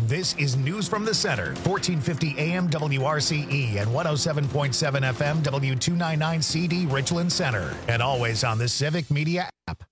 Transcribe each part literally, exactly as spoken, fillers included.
This is News from the Center, fourteen fifty A M W R C E and one oh seven point seven F M W two ninety-nine C D Richland Center. And always on the Civic Media app.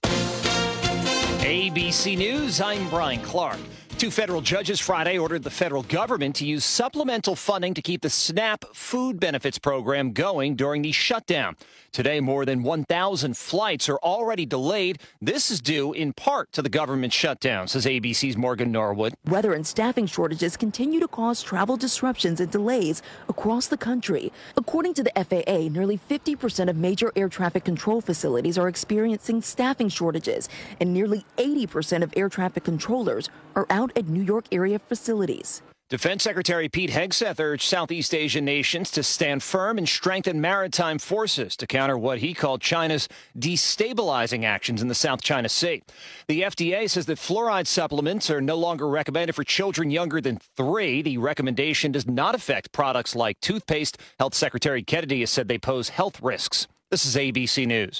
A B C News, I'm Brian Clark. Two federal judges Friday ordered the federal government to use supplemental funding to keep the SNAP food benefits program going during the shutdown. Today, more than one thousand flights are already delayed. This is due in part to the government shutdown, says A B C's Morgan Norwood. Weather and staffing shortages continue to cause travel disruptions and delays across the country. According to the F A A, nearly fifty percent of major air traffic control facilities are experiencing staffing shortages, and nearly eighty percent of air traffic controllers are out at New York area facilities. Defense Secretary Pete Hegseth urged Southeast Asian nations to stand firm and strengthen maritime forces to counter what he called China's destabilizing actions in the South China Sea. The F D A says that fluoride supplements are no longer recommended for children younger than three. The recommendation does not affect products like toothpaste. Health Secretary Kennedy has said they pose health risks. This is A B C News.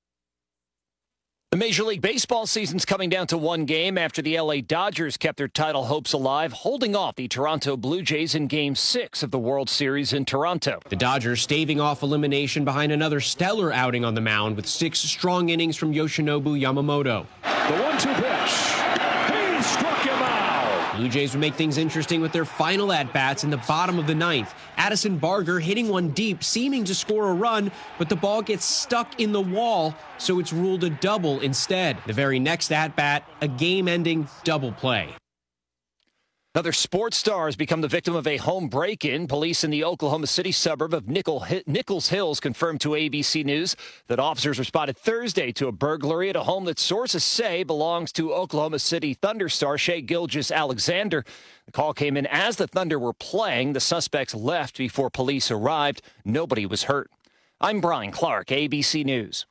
The Major League Baseball season's coming down to one game after the L A Dodgers kept their title hopes alive, holding off the Toronto Blue Jays in Game six of the World Series in Toronto. The Dodgers staving off elimination behind another stellar outing on the mound with six strong innings from Yoshinobu Yamamoto. The one two pitch. He struck him out. Blue Jays would make things interesting with their final at-bats in the bottom of the ninth. Addison Barger hitting one deep, seeming to score a run, but the ball gets stuck in the wall, so it's ruled a double instead. The very next at-bat, a game-ending double play. Another sports star has become the victim of a home break-in. Police in the Oklahoma City suburb of Nichols Hills confirmed to A B C News that officers responded Thursday to a burglary at a home that sources say belongs to Oklahoma City Thunder star Shai Gilgeous-Alexander. The call came in as the Thunder were playing. The suspects left before police arrived. Nobody was hurt. I'm Brian Clark, A B C News.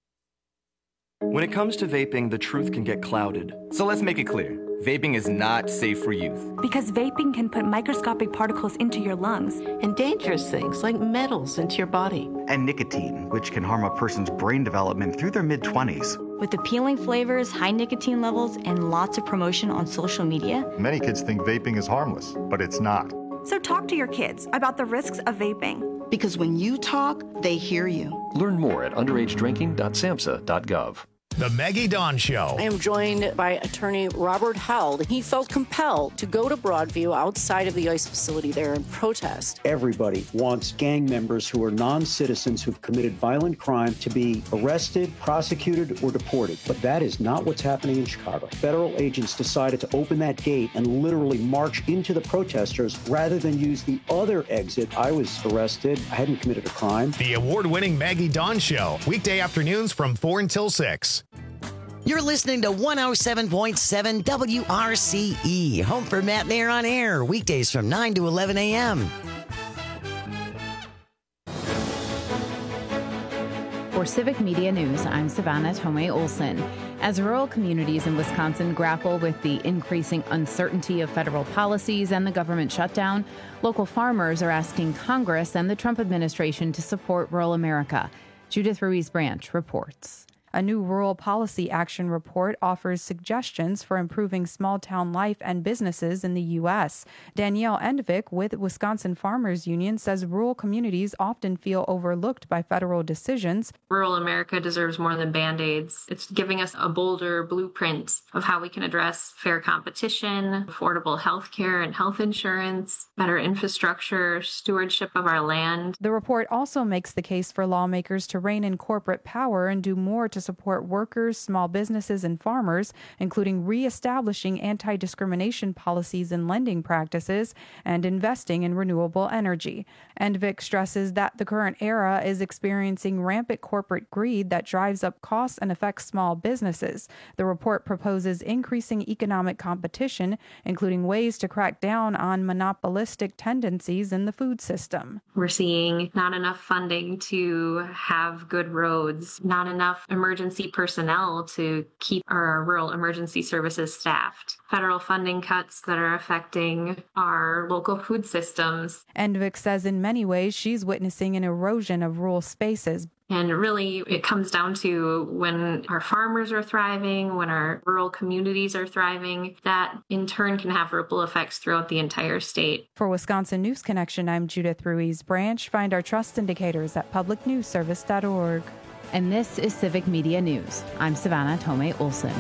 When it comes to vaping, the truth can get clouded. So let's make it clear. Vaping is not safe for youth. Because vaping can put microscopic particles into your lungs. And dangerous things like metals into your body. And nicotine, which can harm a person's brain development through their mid-twenties. With appealing flavors, high nicotine levels, and lots of promotion on social media. Many kids think vaping is harmless, but it's not. So talk to your kids about the risks of vaping. Because when you talk, they hear you. Learn more at underage drinking dot samhsa dot gov. The Maggie Dawn Show. I am joined by attorney Robert Held. He felt compelled to go to Broadview outside of the ICE facility there and protest. Everybody wants gang members who are non-citizens who've committed violent crime to be arrested, prosecuted, or deported. But that is not what's happening in Chicago. Federal agents decided to open that gate and literally march into the protesters rather than use the other exit. I was arrested. I hadn't committed a crime. The award-winning Maggie Dawn Show. Weekday afternoons from four until six. You're listening to one oh seven point seven W R C E, home for Matt and Air on Air, weekdays from nine to eleven a.m. For Civic Media News, I'm Savannah Tomei Olson. As rural communities in Wisconsin grapple with the increasing uncertainty of federal policies and the government shutdown, local farmers are asking Congress and the Trump administration to support rural America. Judith Ruiz Branch reports. A new rural policy action report offers suggestions for improving small-town life and businesses in the U S. Danielle Endvik with Wisconsin Farmers Union says rural communities often feel overlooked by federal decisions. Rural America deserves more than Band-Aids. It's giving us a bolder blueprint of how we can address fair competition, affordable health care and health insurance, better infrastructure, stewardship of our land. The report also makes the case for lawmakers to rein in corporate power and do more to support workers, small businesses, and farmers, including reestablishing anti-discrimination policies and lending practices and investing in renewable energy. Endvik stresses that the current era is experiencing rampant corporate greed that drives up costs and affects small businesses. The report proposes increasing economic competition, including ways to crack down on monopolistic tendencies in the food system. We're seeing not enough funding to have good roads, not enough emergency emergency personnel to keep our rural emergency services staffed. Federal funding cuts that are affecting our local food systems. Endvik says in many ways she's witnessing an erosion of rural spaces. And really, it comes down to when our farmers are thriving, when our rural communities are thriving, that in turn can have ripple effects throughout the entire state. For Wisconsin News Connection, I'm Judith Ruiz Branch. Find our trust indicators at public news service dot org. And this is Civic Media News. I'm Savannah Tomei Olson.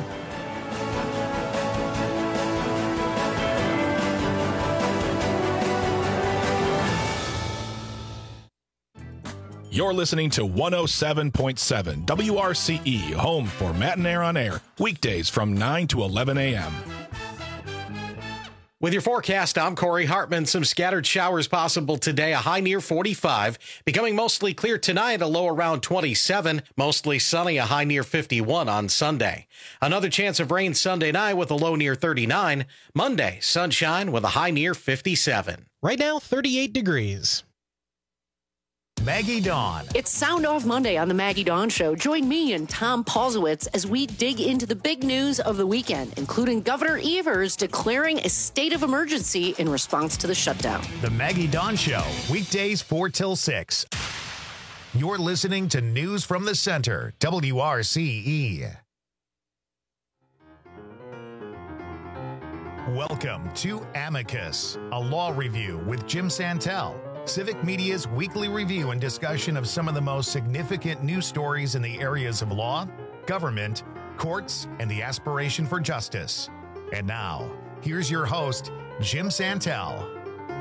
You're listening to one oh seven point seven W R C E, home for Matt and Air on Air, weekdays from nine to eleven a.m. With your forecast, I'm Corey Hartman. Some scattered showers possible today, a high near forty-five. Becoming mostly clear tonight, a low around twenty-seven. Mostly sunny, a high near fifty-one on Sunday. Another chance of rain Sunday night with a low near thirty-nine. Monday, sunshine with a high near fifty-seven. Right now, thirty-eight degrees. Maggie Dawn. It's Sound Off Monday on the Maggie Dawn Show. Join me and Tom Paulsowitz as we dig into the big news of the weekend, including Governor Evers declaring a state of emergency in response to the shutdown. The Maggie Dawn Show, weekdays four till six. You're listening to News from the Center, W R C E. Welcome to Amicus, a law review with Jim Santel. Civic Media's weekly review and discussion of some of the most significant news stories in the areas of law, government, courts, and the aspiration for justice. And now, here's your host, Jim Santel.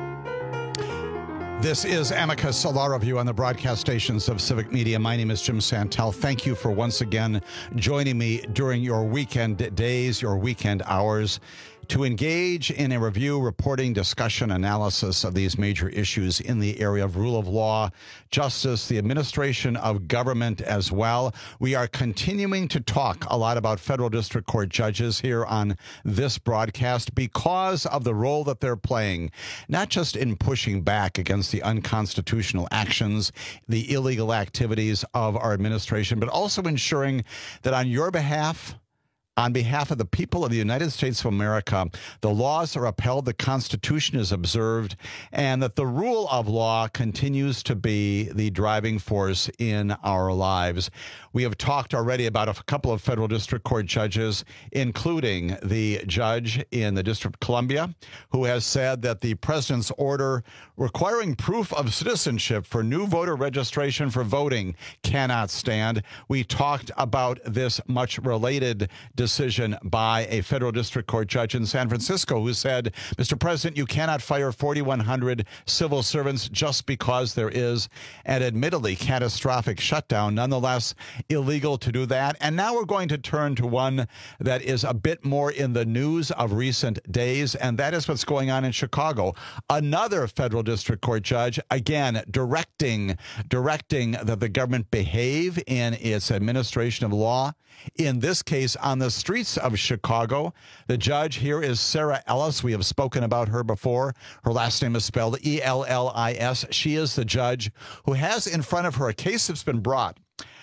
This is Amicus, a law review on the broadcast stations of Civic Media. My name is Jim Santel. Thank you for once again joining me during your weekend days, your weekend hours, to engage in a review, reporting, discussion, analysis of these major issues in the area of rule of law, justice, the administration of government as well. We are continuing to talk a lot about federal district court judges here on this broadcast because of the role that they're playing, not just in pushing back against the unconstitutional actions, the illegal activities of our administration, but also ensuring that on your behalf, on behalf of the people of the United States of America, the laws are upheld, the Constitution is observed, and that the rule of law continues to be the driving force in our lives. We have talked already about a couple of federal district court judges, including the judge in the District of Columbia, who has said that the president's order requiring proof of citizenship for new voter registration for voting cannot stand. We talked about this much related decision by a federal district court judge in San Francisco who said, Mister President, you cannot fire forty-one hundred civil servants just because there is an admittedly catastrophic shutdown. Nonetheless, illegal to do that. And now we're going to turn to one that is a bit more in the news of recent days, and that is what's going on in Chicago. Another federal district court judge, again, directing, directing that the government behave in its administration of law. In this case, on the streets of Chicago. The judge here is Sarah Ellis. We have spoken about her before. Her last name is spelled E L L I S. She is the judge who has in front of her a case that's been brought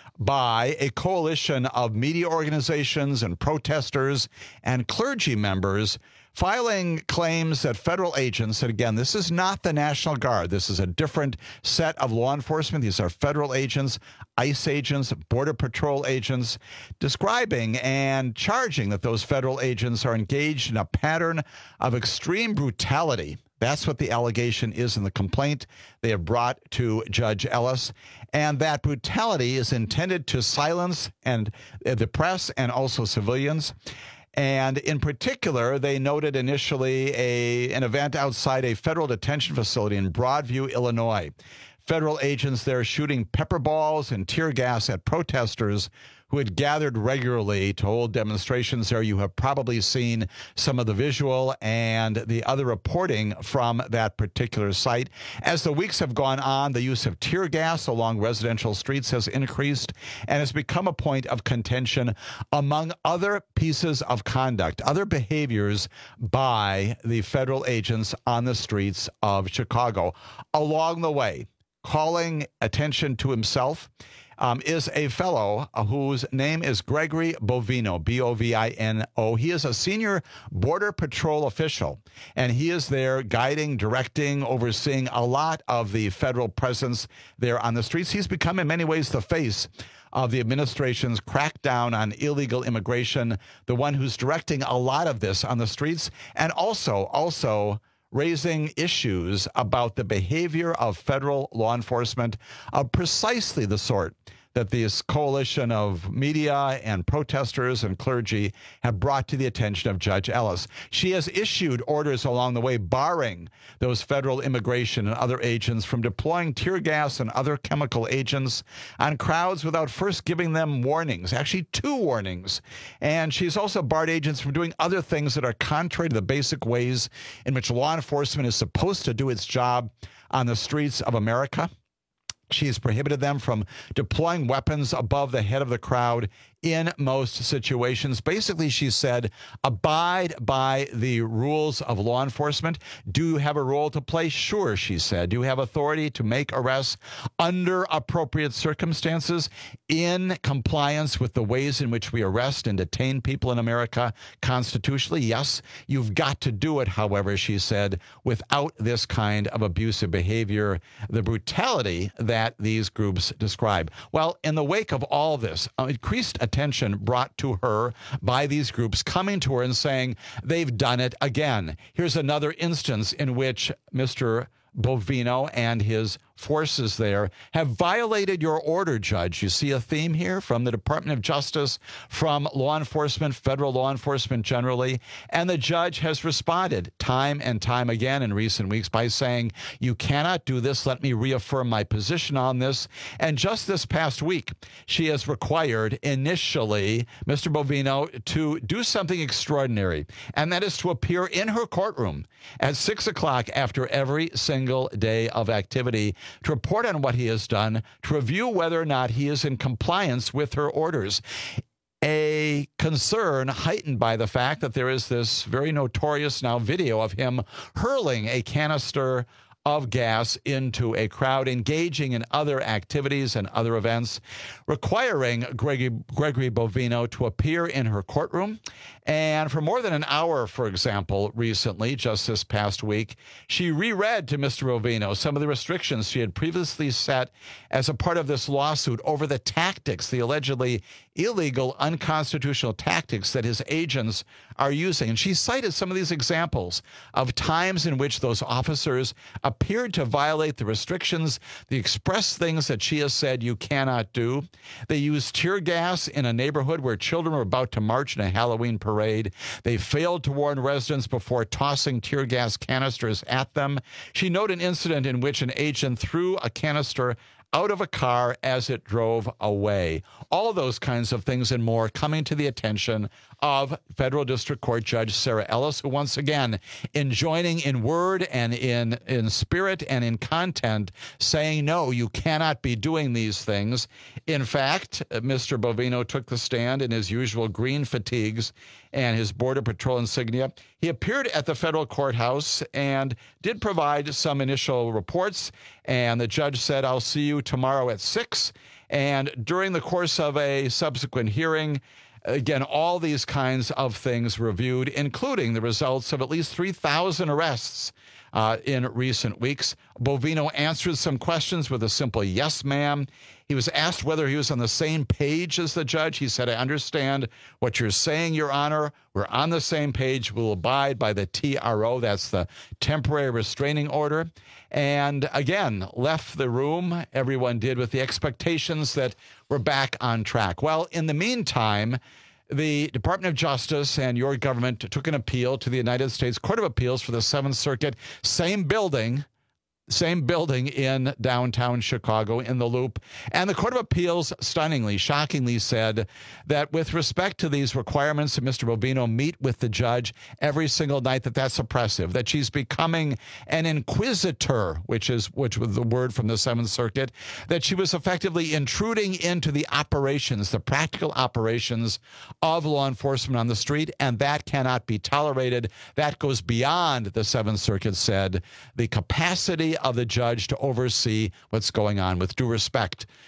by a coalition of media organizations and protesters and clergy members filing claims that federal agents, and again, this is not the National Guard. This is a different set of law enforcement. These are federal agents, ICE agents, Border Patrol agents, describing and charging that those federal agents are engaged in a pattern of extreme brutality. That's what the allegation is in the complaint they have brought to Judge Ellis. And that brutality is intended to silence and uh, the press and also civilians. And in particular, they noted initially a, an event outside a federal detention facility in Broadview, Illinois. Federal agents there shooting pepper balls and tear gas at protesters who had gathered regularly to hold demonstrations there. You have probably seen some of the visual and the other reporting from that particular site. As the weeks have gone on, the use of tear gas along residential streets has increased and has become a point of contention among other pieces of conduct, other behaviors by the federal agents on the streets of Chicago. Along the way, calling attention to himself, um, is a fellow whose name is Gregory Bovino, B O V I N O. He is a senior Border Patrol official, and he is there guiding, directing, overseeing a lot of the federal presence there on the streets. He's become, in many ways, the face of the administration's crackdown on illegal immigration, the one who's directing a lot of this on the streets, and also, also raising issues about the behavior of federal law enforcement of precisely the sort that this coalition of media and protesters and clergy have brought to the attention of Judge Ellis. She has issued orders along the way barring those federal immigration and other agents from deploying tear gas and other chemical agents on crowds without first giving them warnings, actually two warnings. And she's also barred agents from doing other things that are contrary to the basic ways in which law enforcement is supposed to do its job on the streets of America. She's prohibited them from deploying weapons above the head of the crowd in most situations. Basically, she said, abide by the rules of law enforcement. Do you have a role to play? Sure, she said. Do you have authority to make arrests under appropriate circumstances in compliance with the ways in which we arrest and detain people in America constitutionally? Yes, you've got to do it, however, she said, without this kind of abusive behavior, the brutality that these groups describe. Well, in the wake of all this, uh, increased attention brought to her by these groups coming to her and saying they've done it again. Here's another instance in which Mister Bovino and his forces there have violated your order, Judge. You see a theme here from the Department of Justice, from law enforcement, federal law enforcement generally, and the judge has responded time and time again in recent weeks by saying, you cannot do this. Let me reaffirm my position on this. And just this past week, she has required initially Mister Bovino to do something extraordinary, and that is to appear in her courtroom at six o'clock after every single day of activity to report on what he has done, to review whether or not he is in compliance with her orders. A concern heightened by the fact that there is this very notorious now video of him hurling a canister of gas into a crowd, engaging in other activities and other events, requiring Gregory, Gregory Bovino to appear in her courtroom. And for more than an hour, for example, recently, just this past week, she reread to Mister Bovino some of the restrictions she had previously set as a part of this lawsuit over the tactics, the allegedly illegal, unconstitutional tactics that his agents are using. And she cited some of these examples of times in which those officers appeared to violate the restrictions, the express things that she has said you cannot do. They used tear gas in a neighborhood where children were about to march in a Halloween parade. They failed to warn residents before tossing tear gas canisters at them. She noted an incident in which an agent threw a canister out of a car as it drove away. All of those kinds of things and more coming to the attention of Federal District Court Judge Sarah Ellis, who once again, in joining in word and in, in spirit and in content, saying, no, you cannot be doing these things. In fact, Mister Bovino took the stand in his usual green fatigues and his Border Patrol insignia. He appeared at the federal courthouse and did provide some initial reports, and the judge said, I'll see you tomorrow at six. And during the course of a subsequent hearing, again, all these kinds of things reviewed, including the results of at least three thousand arrests uh, in recent weeks. Bovino answered some questions with a simple yes, ma'am. He was asked whether he was on the same page as the judge. He said, I understand what you're saying, Your Honor. We're on the same page. We'll abide by the T R O. That's the temporary restraining order. And again, left the room, everyone did, with the expectations that we're back on track. Well, in the meantime, the Department of Justice and your government took an appeal to the United States Court of Appeals for the Seventh Circuit, same building, Same building in downtown Chicago in the Loop. And the Court of Appeals stunningly, shockingly said that with respect to these requirements that Mister Bovino meet with the judge every single night, that that's oppressive, that she's becoming an inquisitor, which is which was the word from the Seventh Circuit, that she was effectively intruding into the operations, the practical operations of law enforcement on the street, and that cannot be tolerated. That goes beyond, the Seventh Circuit said, the capacity of the judge to oversee what's going on. With due respect,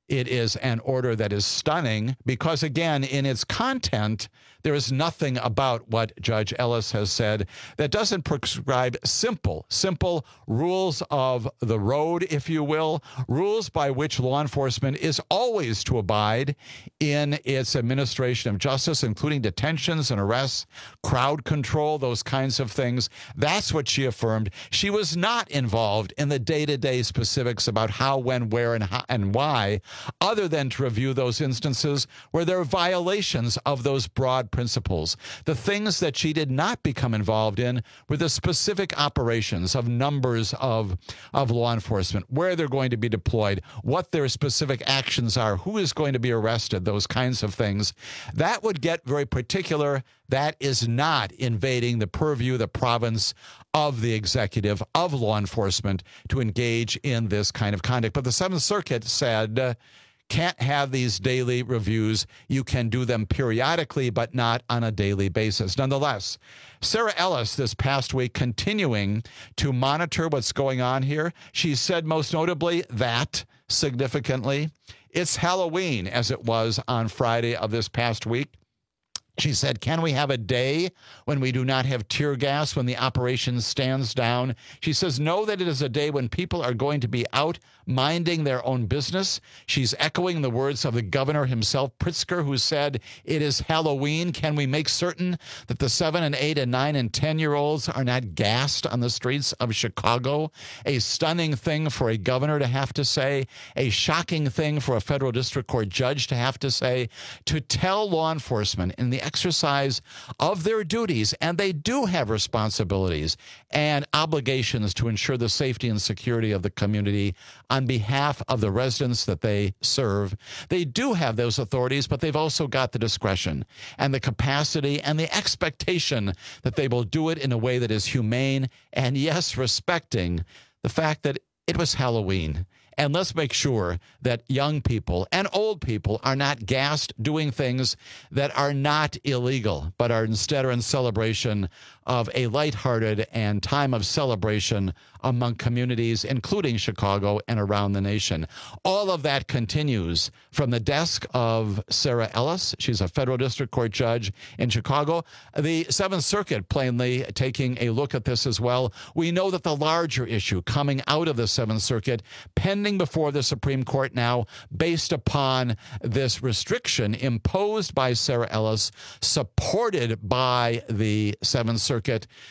It is an order that is stunning because, again, in its content, there is nothing about what Judge Ellis has said that doesn't prescribe simple, simple rules of the road, if you will, rules by which law enforcement is always to abide in its administration of justice, including detentions and arrests, crowd control, those kinds of things. That's what she affirmed. She was not involved in the day-to-day specifics about how, when, where, and how, and why, other than to review those instances where there are violations of those broad principles. The things that she did not become involved in were the specific operations of numbers of, of law enforcement, where they're going to be deployed, what their specific actions are, who is going to be arrested, those kinds of things. That would get very particular. That is not invading the purview, the province of the executive, of law enforcement, to engage in this kind of conduct. But the Seventh Circuit said, uh, can't have these daily reviews. You can do them periodically, but not on a daily basis. Nonetheless, Sarah Ellis this past week continuing to monitor what's going on here. She said most notably that, significantly, it's Halloween, as it was on Friday of this past week. She said, can we have a day when we do not have tear gas, when the operation stands down? She says, know that it is a day when people are going to be out minding their own business. She's echoing the words of the governor himself, Pritzker, who said, it is Halloween. Can we make certain that the seven and eight and nine and ten-year-olds are not gassed on the streets of Chicago? A stunning thing for a governor to have to say, a shocking thing for a federal district court judge to have to say, to tell law enforcement in the exercise of their duties, and they do have responsibilities and obligations to ensure the safety and security of the community on behalf of the residents that they serve. They do have those authorities, but they've also got the discretion and the capacity and the expectation that they will do it in a way that is humane and, yes, respecting the fact that it was Halloween. And let's make sure that young people and old people are not gassed doing things that are not illegal, but are instead are in celebration of a lighthearted and time of celebration among communities, including Chicago and around the nation. All of that continues from the desk of Sarah Ellis. She's a federal district court judge in Chicago. The Seventh Circuit plainly taking a look at this as well. We know that the larger issue coming out of the Seventh Circuit, pending before the Supreme Court now, based upon this restriction imposed by Sarah Ellis, supported by the Seventh Circuit,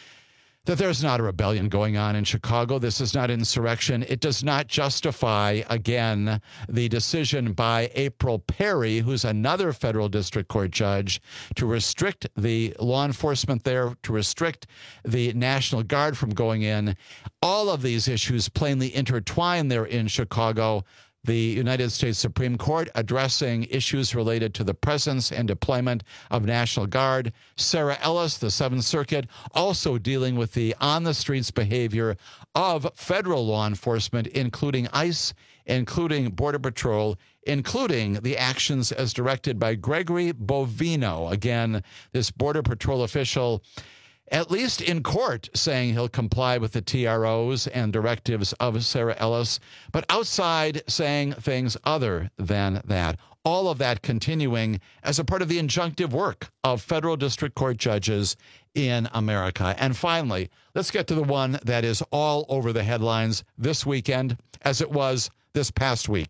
that there's not a rebellion going on in Chicago. This is not insurrection. It does not justify, again, the decision by April Perry, who's another federal district court judge, to restrict the law enforcement there, to restrict the National Guard from going in. All of these issues plainly intertwine there in Chicago. The United States Supreme Court addressing issues related to the presence and deployment of National Guard. Sarah Ellis, the Seventh Circuit, also dealing with the on-the-streets behavior of federal law enforcement, including ICE, including Border Patrol, including the actions as directed by Gregory Bovino. Again, this Border Patrol official, at least in court, saying he'll comply with the T R Os and directives of Sarah Ellis, but outside saying things other than that. All of that continuing as a part of the injunctive work of federal district court judges in America. And finally, let's get to the one that is all over the headlines this weekend, as it was this past week,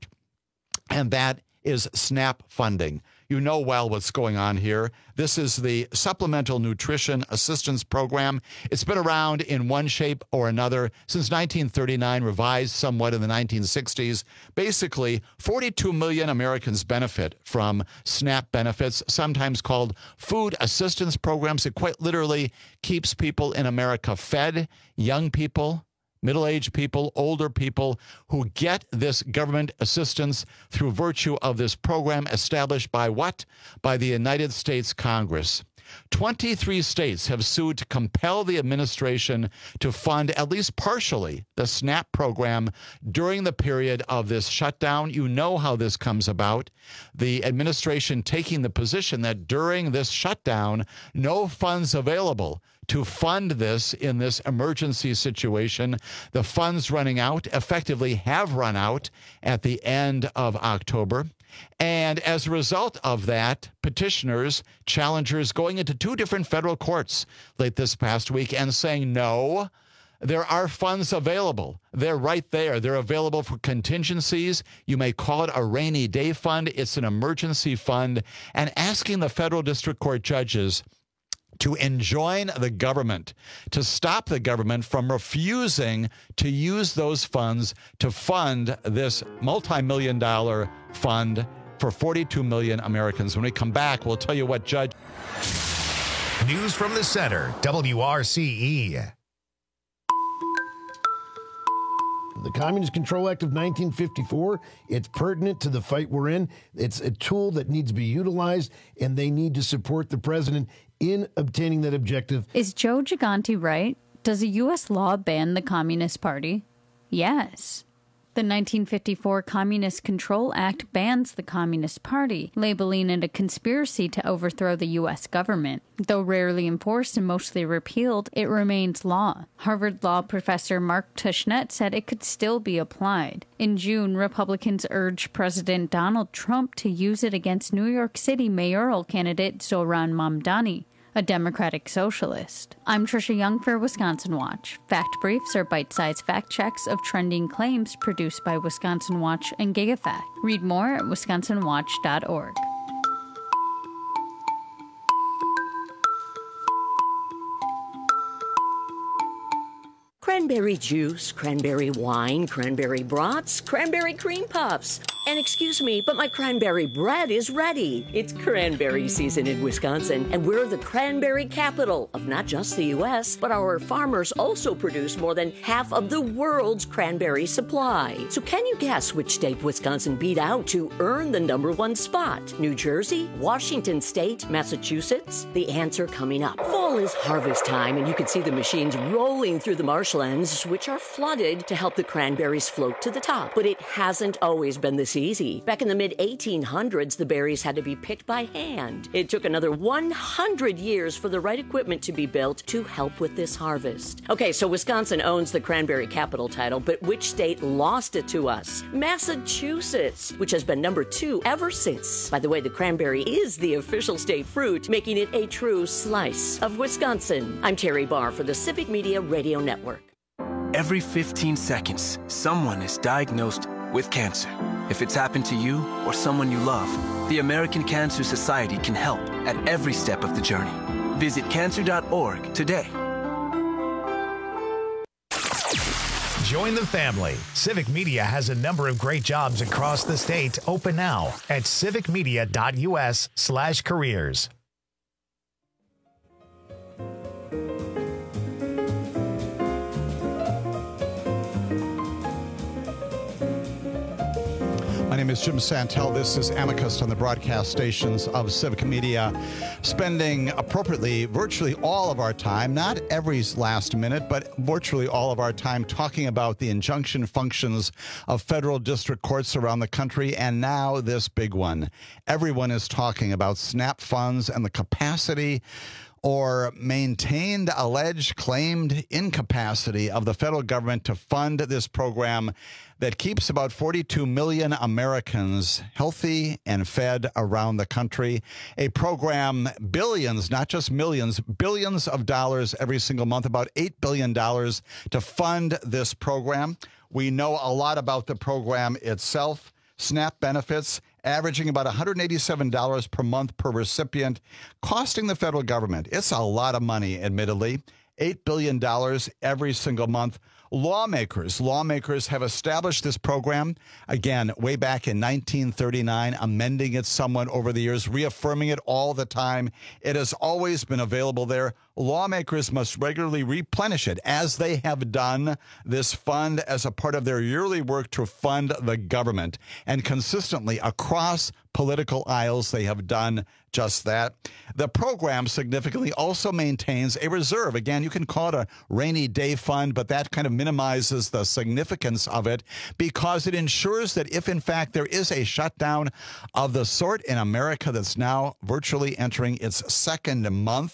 and that is SNAP funding. You know well what's going on here. This is the Supplemental Nutrition Assistance Program. It's been around in one shape or another since nineteen thirty-nine, revised somewhat in the nineteen sixties. Basically, forty-two million Americans benefit from SNAP benefits, sometimes called food assistance programs. It quite literally keeps people in America fed, young people, middle-aged people, older people who get this government assistance through virtue of this program established by what? By the United States Congress. twenty-three states have sued to compel the administration to fund at least partially the SNAP program during the period of this shutdown. You know how this comes about. The administration taking the position that during this shutdown, no funds available to fund this in this emergency situation. The funds running out effectively have run out at the end of October. And as a result of that, petitioners, challengers going into two different federal courts late this past week and saying, no, there are funds available. They're right there. They're available for contingencies. You may call it a rainy day fund. It's an emergency fund. And asking the federal district court judges to enjoin the government, to stop the government from refusing to use those funds to fund this multi-million dollar fund for forty-two million Americans. When we come back, we'll tell you what judge. News from the center, W R C E. The Communist Control Act of nineteen fifty-four, it's pertinent to the fight we're in. It's a tool that needs to be utilized, and they need to support the president in obtaining that objective. Is Joe Gigante right? Does a U S law ban the Communist Party? Yes. The nineteen fifty-four Communist Control Act bans the Communist Party, labeling it a conspiracy to overthrow the U S government. Though rarely enforced and mostly repealed, it remains law. Harvard Law professor Mark Tushnet said it could still be applied. In June, Republicans urged President Donald Trump to use it against New York City mayoral candidate Zohran Mamdani, a Democratic socialist. I'm Trisha Young for Wisconsin Watch. Fact briefs are bite-sized fact checks of trending claims produced by Wisconsin Watch and GigaFact. Read more at wisconsin watch dot org. Cranberry juice, cranberry wine, cranberry brats, cranberry cream puffs. And excuse me, but my cranberry bread is ready. It's cranberry season in Wisconsin, and we're the cranberry capital of not just the U S, but our farmers also produce more than half of the world's cranberry supply. So can you guess which state Wisconsin beat out to earn the number one spot? New Jersey, Washington State, Massachusetts? The answer coming up. Fall is harvest time, and you can see the machines rolling through the marshlands, which are flooded to help the cranberries float to the top. But it hasn't always been this easy. Back in the mid eighteen hundreds, the berries had to be picked by hand. It took another one hundred years for the right equipment to be built to help with this harvest. Okay, so Wisconsin owns the cranberry capital title, but which state lost it to us? Massachusetts, which has been number two ever since. By the way, the cranberry is the official state fruit, making it a true slice of Wisconsin. I'm Terry Barr for the Civic Media Radio Network. Every fifteen seconds, someone is diagnosed with cancer. If it's happened to you or someone you love, the American Cancer Society can help at every step of the journey. Visit cancer dot org today. Join the family. Civic Media has a number of great jobs across the state open now at civic media dot u s slash careers. My name is Jim Santel. This is Amicus on the broadcast stations of Civic Media, spending appropriately virtually all of our time, not every last minute, but virtually all of our time talking about the injunction functions of federal district courts around the country, and now this big one. Everyone is talking about SNAP funds and the capacity or maintained, alleged, claimed incapacity of the federal government to fund this program that keeps about forty-two million Americans healthy and fed around the country. A program, billions, not just millions, billions of dollars every single month, about eight billion dollars to fund this program. We know a lot about the program itself. SNAP benefits averaging about one hundred eighty-seven dollars per month per recipient, costing the federal government. It's a lot of money, admittedly. eight billion dollars every single month. Lawmakers, lawmakers have established this program, again, way back in nineteen thirty-nine, amending it somewhat over the years, reaffirming it all the time. It has always been available there. Lawmakers must regularly replenish it, as they have done this fund as a part of their yearly work to fund the government. And consistently across political aisles, they have done just that. The program significantly also maintains a reserve. Again, you can call it a rainy day fund, but that kind of minimizes the significance of it because it ensures that if, in fact, there is a shutdown of the sort in America that's now virtually entering its second month,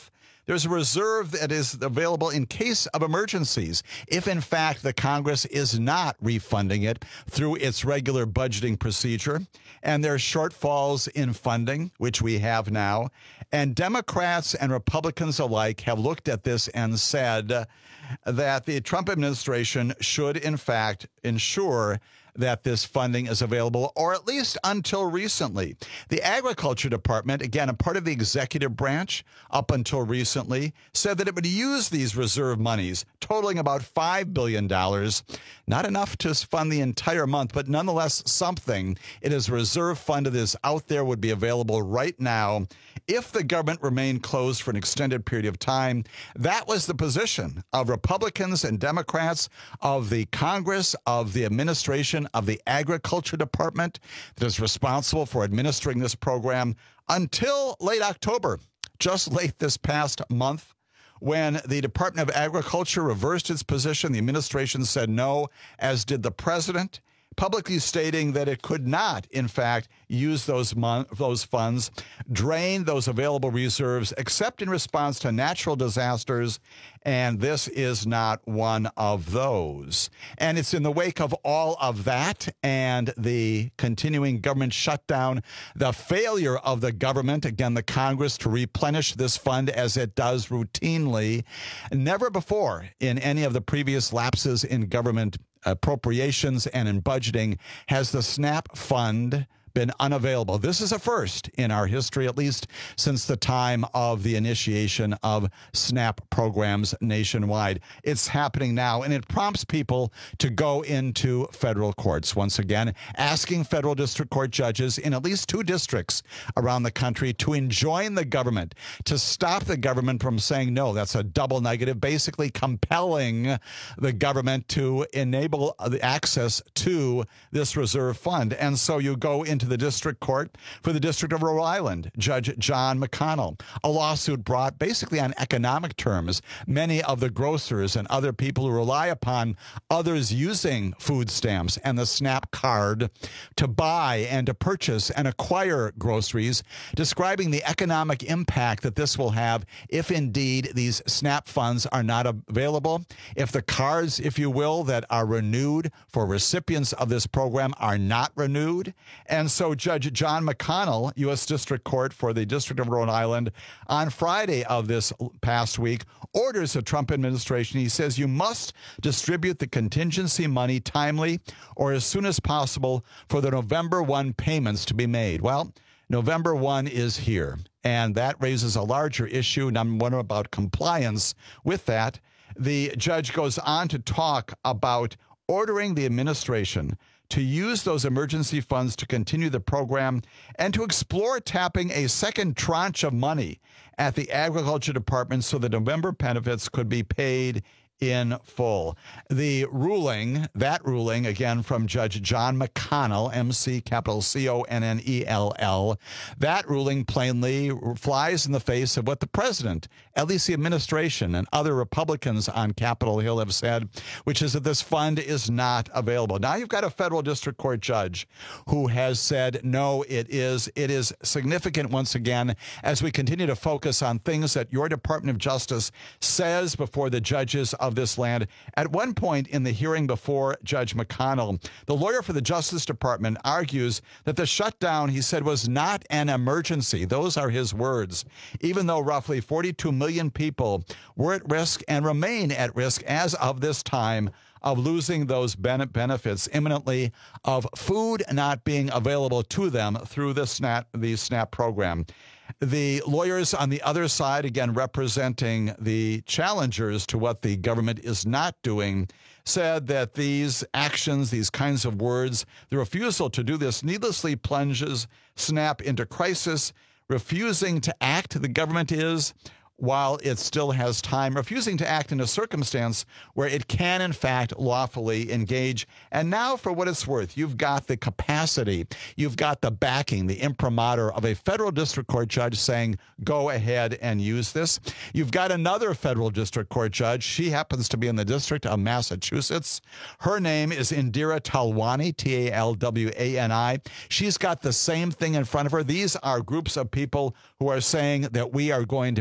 There's a reserve that is available in case of emergencies. If, in fact, the Congress is not refunding it through its regular budgeting procedure, and there are shortfalls in funding, which we have now, and Democrats and Republicans alike have looked at this and said that the Trump administration should, in fact, ensure that this funding is available, or at least until recently. The Agriculture Department, again, a part of the executive branch up until recently, said that it would use these reserve monies, totaling about five billion dollars. Not enough to fund the entire month, but nonetheless something. It is a reserve fund that is out there, would be available right now if the government remained closed for an extended period of time. That was the position of Republicans and Democrats, of the Congress, of the administration, of the Agriculture Department that is responsible for administering this program until late October, just late this past month, when the Department of Agriculture reversed its position. The administration said no, as did the president, publicly stating that it could not, in fact, use those mon- those funds, drain those available reserves, except in response to natural disasters, and this is not one of those. And it's in the wake of all of that and the continuing government shutdown, the failure of the government, again, the Congress, to replenish this fund as it does routinely. Never before in any of the previous lapses in government appropriations and in budgeting has the SNAP fund been unavailable. This is a first in our history, at least since the time of the initiation of SNAP programs nationwide. It's happening now, and it prompts people to go into federal courts once again, asking federal district court judges in at least two districts around the country to enjoin the government, to stop the government from saying no. That's a double negative, basically compelling the government to enable the access to this reserve fund. And so you go into the district court for the District of Rhode Island, Judge John McConnell, a lawsuit brought basically on economic terms. Many of the grocers and other people who rely upon others using food stamps and the SNAP card to buy and to purchase and acquire groceries, describing the economic impact that this will have if indeed these SNAP funds are not available, if the cards, if you will, that are renewed for recipients of this program are not renewed. And so Judge John McConnell, U S District Court for the District of Rhode Island, on Friday of this past week, orders the Trump administration. He says you must distribute the contingency money timely or as soon as possible for the November first payments to be made. Well, November first is here, and that raises a larger issue, number one, about compliance with that. The judge goes on to talk about ordering the administration to use those emergency funds to continue the program and to explore tapping a second tranche of money at the Agriculture Department so the November benefits could be paid in full. The ruling, that ruling, again, from Judge John McConnell, M C capital C O N N E L L, that ruling plainly flies in the face of what the president, at least the administration, and other Republicans on Capitol Hill have said, which is that this fund is not available. Now you've got a federal district court judge who has said, no, it is. It is significant once again as we continue to focus on things that your Department of Justice says before the judges of this land. At one point in the hearing before Judge McConnell, the lawyer for the Justice Department argues that the shutdown, he said, was not an emergency. Those are his words, even though roughly forty-two million people were at risk and remain at risk as of this time of losing those benefits imminently, of food not being available to them through the SNAP, the SNAP program. The lawyers on the other side, again, representing the challengers to what the government is not doing, said that these actions, these kinds of words, the refusal to do this needlessly plunges SNAP into crisis. Refusing to act, the government is, while it still has time, refusing to act in a circumstance where it can, in fact, lawfully engage. And now, for what it's worth, you've got the capacity, you've got the backing, the imprimatur of a federal district court judge saying, go ahead and use this. You've got another federal district court judge. She happens to be in the District of Massachusetts. Her name is Indira Talwani, T A L W A N I. She's got the same thing in front of her. These are groups of people who are saying that we are going to be detrimental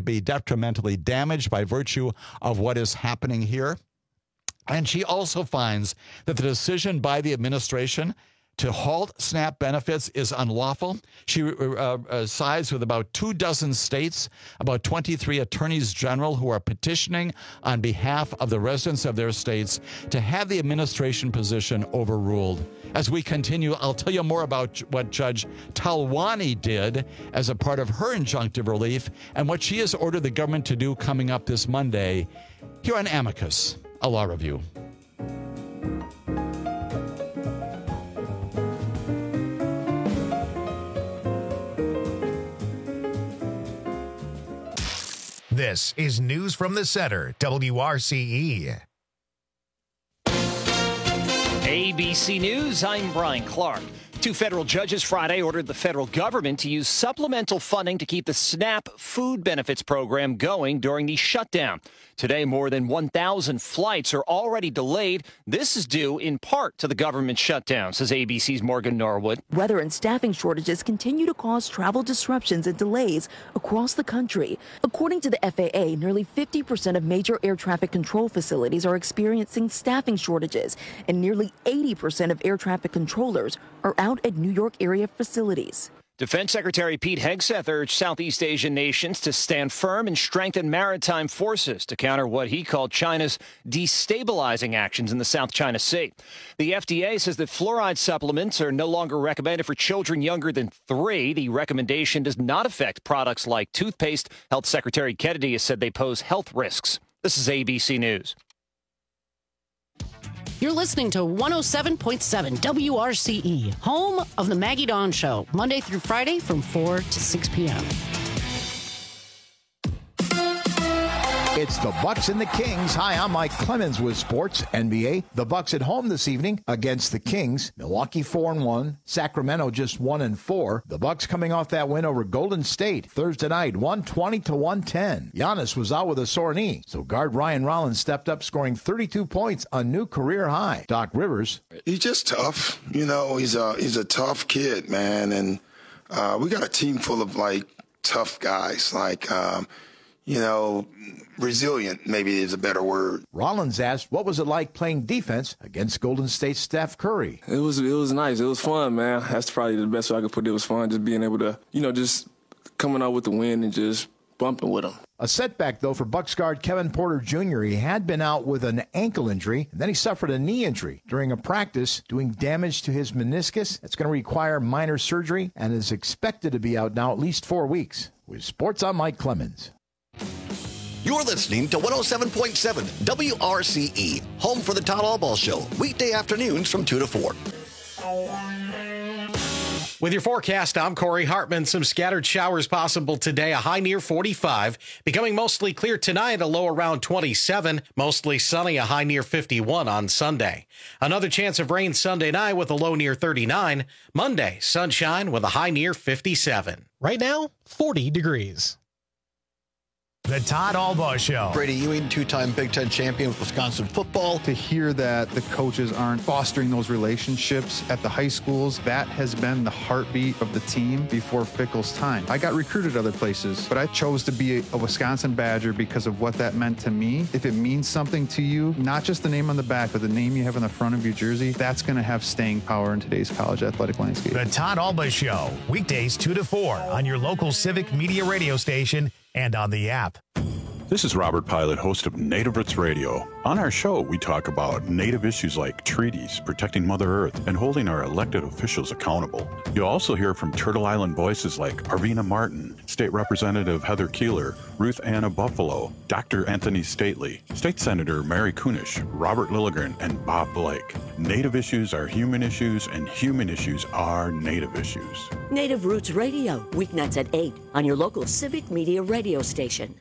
detrimentally damaged by virtue of what is happening here. And she also finds that the decision by the administration to halt SNAP benefits is unlawful. She uh, uh, sides with about two dozen states, about twenty-three attorneys general who are petitioning on behalf of the residents of their states to have the administration position overruled. As we continue, I'll tell you more about what Judge Talwani did as a part of her injunctive relief and what she has ordered the government to do coming up this Monday here on Amicus, a law review. This is News from the Center, W R C E. A B C News, I'm Brian Clark. Two federal judges Friday ordered the federal government to use supplemental funding to keep the SNAP food benefits program going during the shutdown. Today, more than one thousand flights are already delayed. This is due in part to the government shutdown, says A B C's Morgan Norwood. Weather and staffing shortages continue to cause travel disruptions and delays across the country. According to the F A A, nearly fifty percent of major air traffic control facilities are experiencing staffing shortages, and nearly eighty percent of air traffic controllers are out at New York area facilities. Defense Secretary Pete Hegseth urged Southeast Asian nations to stand firm and strengthen maritime forces to counter what he called China's destabilizing actions in the South China Sea. The F D A says that fluoride supplements are no longer recommended for children younger than three. The recommendation does not affect products like toothpaste. Health Secretary Kennedy has said they pose health risks. This is A B C News. You're listening to one oh seven point seven W R C E, home of the Maggie Dawn Show, Monday through Friday from four to six p.m. It's the Bucks and the Kings. Hi, I'm Mike Clemens with Sports N B A. The Bucks at home this evening against the Kings. Milwaukee four and one. Sacramento just one and four. The Bucks coming off that win over Golden State Thursday night, one twenty to one ten. Giannis was out with a sore knee, so guard Ryan Rollins stepped up, scoring thirty-two points, a new career high. Doc Rivers. He's just tough. You know, he's a he's a tough kid, man, and uh, we got a team full of like tough guys, like. Um, You know, resilient maybe is a better word. Rollins asked, what was it like playing defense against Golden State's Steph Curry? It was it was nice. It was fun, man. That's probably the best way I could put it. It was fun just being able to, you know, just coming out with the win and just bumping with them. A setback, though, for Bucks guard Kevin Porter Junior He had been out with an ankle injury, and then he suffered a knee injury during a practice, doing damage to his meniscus. It's going to require minor surgery and is expected to be out now at least four weeks. With Sports, I'm Mike Clemens. You're listening to one oh seven point seven W R C E, home for the Todd Albaugh Show, weekday afternoons from two to four. With your forecast, I'm Corey Hartman. Some scattered showers possible today, a high near forty-five. Becoming mostly clear tonight, a low around twenty-seven. Mostly sunny, a high near fifty-one on Sunday. Another chance of rain Sunday night with a low near thirty-nine. Monday, sunshine with a high near fifty-seven. Right now, forty degrees. The Todd Albaugh Show. Brady Ewing, two-time Big Ten champion with Wisconsin football. To hear that the coaches aren't fostering those relationships at the high schools, that has been the heartbeat of the team before Fickell's time. I got recruited other places, but I chose to be a, a Wisconsin Badger because of what that meant to me. If it means something to you, not just the name on the back, but the name you have on the front of your jersey, that's going to have staying power in today's college athletic landscape. The Todd Albaugh Show, weekdays two to four on your local Civic Media radio station and on the app. This is Robert Pilot, host of Native Roots Radio. On our show, we talk about Native issues like treaties, protecting Mother Earth, and holding our elected officials accountable. You'll also hear from Turtle Island voices like Arvina Martin, State Representative Heather Keeler, Ruth Anna Buffalo, Doctor Anthony Stately, State Senator Mary Kunish, Robert Lilligren, and Bob Blake. Native issues are human issues, and human issues are Native issues. Native Roots Radio, weeknights at eight on your local Civic Media radio station.